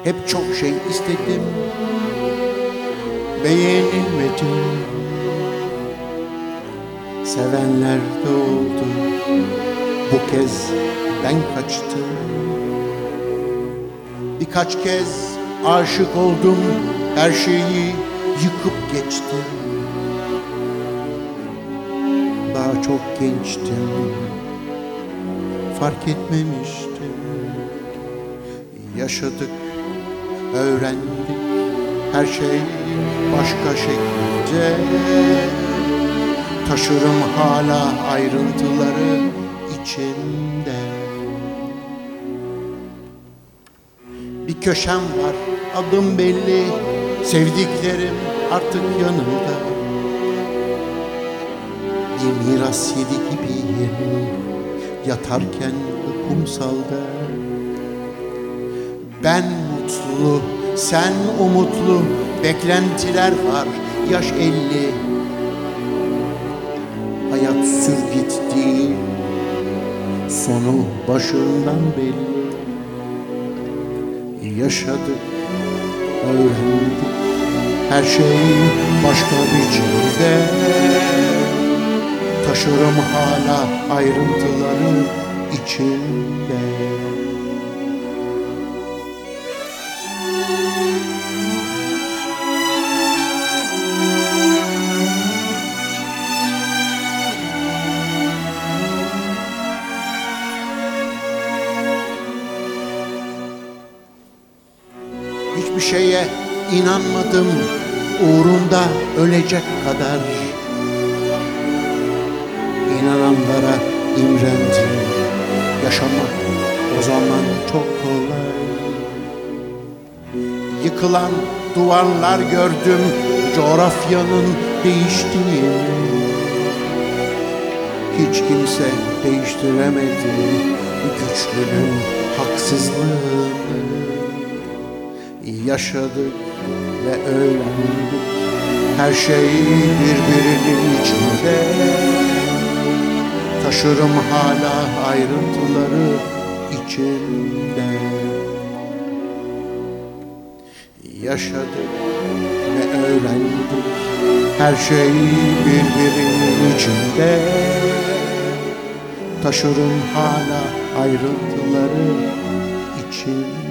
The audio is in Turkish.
Hep çok şey istedim, beğenilmedim. Sevenler de oldu, bu kez ben kaçtım. Birkaç kez aşık oldum, her şeyi yıkıp geçtim. Daha çok gençtim, fark etmemiştim. Yaşadık, öğrendik, her şey başka şekilde. Taşırım hala ayrıntıları içimde. Bir köşem var, adım belli, sevdiklerim artık yanımda. Bir miras yedi gibiyim, yatarken bu kumsalda. Ben mutlu, sen umutlu, beklentiler var, yaş 50. Hayat sür git değil, sonu başından belli. Yaşadık, öğrendik, her şey başka biçimde. Taşırım hala ayrıntıları içimde. Hiçbir şeye inanmadım, uğrunda ölecek kadar. İnananlara imrendim, yaşamak o zaman çok kolay. Yıkılan duvarlar gördüm, coğrafyanın değiştiğini. Hiç kimse değiştiremedi güçlünün haksızlığını. Yaşadık ve öğrendik, her şey birbirinin içinde. Taşırım hala ayrıntıları içimde. Yaşadık ve öğrendik, her şey birbirinin içinde. Taşırım hala ayrıntıları içimde.